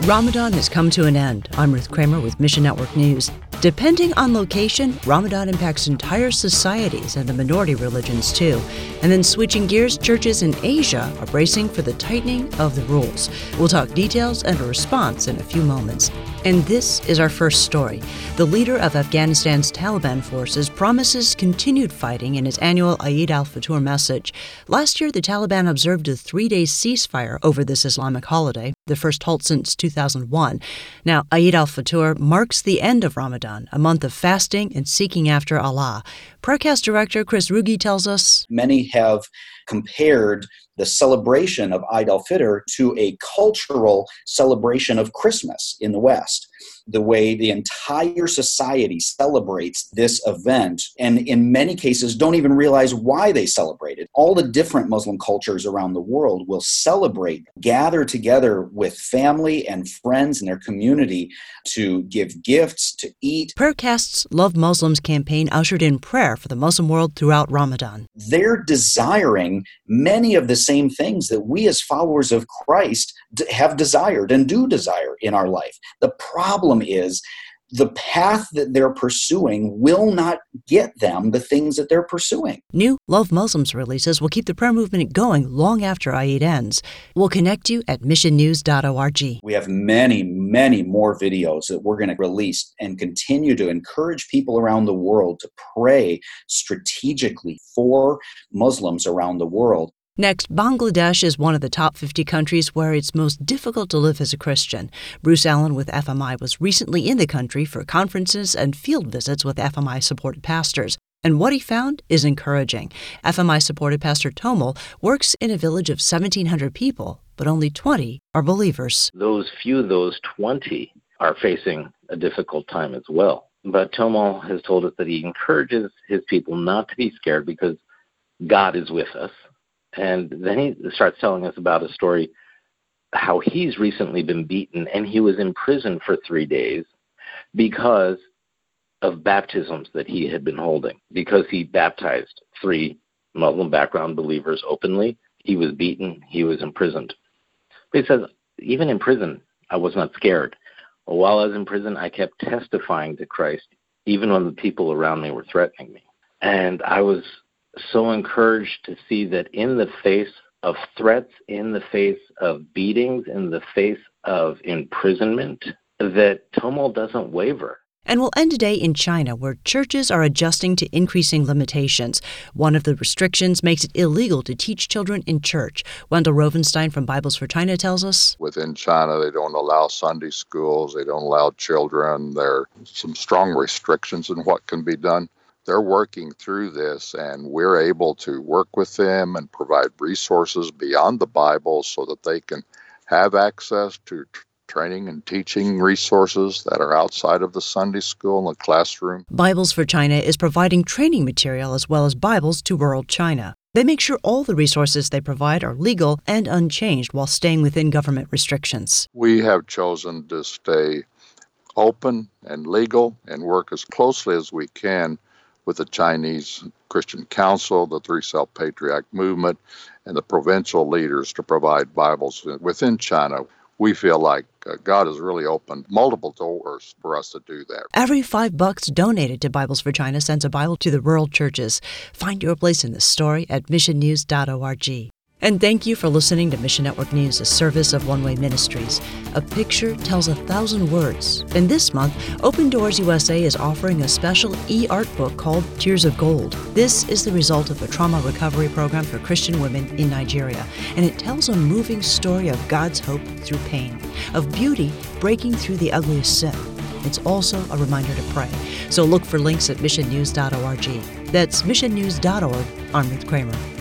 Ramadan has come to an end. I'm Ruth Kramer with Mission Network News. Depending on location, Ramadan impacts entire societies and the minority religions too. And then switching gears, churches in Asia are bracing for the tightening of the rules. We'll talk details and a response in a few moments. And this is our first story. The leader of Afghanistan's Taliban forces promises continued fighting in his annual Eid al-Fitr message. Last year, the Taliban observed a 3-day ceasefire over this Islamic holiday, the first halt since 2001. Now, Eid al-Fitr marks the end of Ramadan, a month of fasting and seeking after Allah. Praircast director Chris Ruge tells us, many have compared the celebration of Eid al-Fitr to a cultural celebration of Christmas in the West. The way the entire society celebrates this event, and in many cases don't even realize why they celebrate it. All the different Muslim cultures around the world will celebrate, gather together with family and friends in their community to give gifts, to eat. Praircast's Love Muslims campaign ushered in prayer for the Muslim world throughout Ramadan. They're desiring many of the same things that we as followers of Christ have desired and do desire in our life. The problem is the path that they're pursuing will not get them the things that they're pursuing. New Love Muslims releases will keep the prayer movement going long after Eid ends. We'll connect you at missionnews.org. We have many, many more videos that we're going to release and continue to encourage people around the world to pray strategically for Muslims around the world. Next, Bangladesh is one of the top 50 countries where it's most difficult to live as a Christian. Bruce Allen with FMI was recently in the country for conferences and field visits with FMI-supported pastors. And what he found is encouraging. FMI-supported Pastor Tomel works in a village of 1,700 people, but only 20 are believers. Those 20 are facing a difficult time as well. But Tomel has told us that he encourages his people not to be scared because God is with us. And then he starts telling us about a story, how he's recently been beaten, and he was in prison for 3 days because of baptisms that he had been holding. Because he baptized 3 Muslim background believers openly, he was beaten, he was imprisoned. But he says, even in prison, I was not scared. While I was in prison, I kept testifying to Christ, even when the people around me were threatening me. And I was so encouraged to see that in the face of threats, in the face of beatings, in the face of imprisonment, that Tomel doesn't waver. And we'll end today in China, where churches are adjusting to increasing limitations. One of the restrictions makes it illegal to teach children in church. Wendell Rovenstein from Bibles for China tells us, within China, they don't allow Sunday schools, they don't allow children. There are some strong restrictions in what can be done. They're working through this, and we're able to work with them and provide resources beyond the Bible so that they can have access to training and teaching resources that are outside of the Sunday school and the classroom. Bibles for China is providing training material as well as Bibles to rural China. They make sure all the resources they provide are legal and unchanged while staying within government restrictions. We have chosen to stay open and legal and work as closely as we can with the Chinese Christian Council, the Three Self-Patriarch Movement, and the provincial leaders to provide Bibles within China. We feel like God has really opened multiple doors for us to do that. Every $5 donated to Bibles for China sends a Bible to the rural churches. Find your place in this story at missionnews.org. And thank you for listening to Mission Network News, a service of One Way Ministries. A picture tells 1,000 words. And this month, Open Doors USA is offering a special e-art book called Tears of Gold. This is the result of a trauma recovery program for Christian women in Nigeria. And it tells a moving story of God's hope through pain, of beauty breaking through the ugliest sin. It's also a reminder to pray. So look for links at missionnews.org. That's missionnews.org. I'm Ruth Kramer.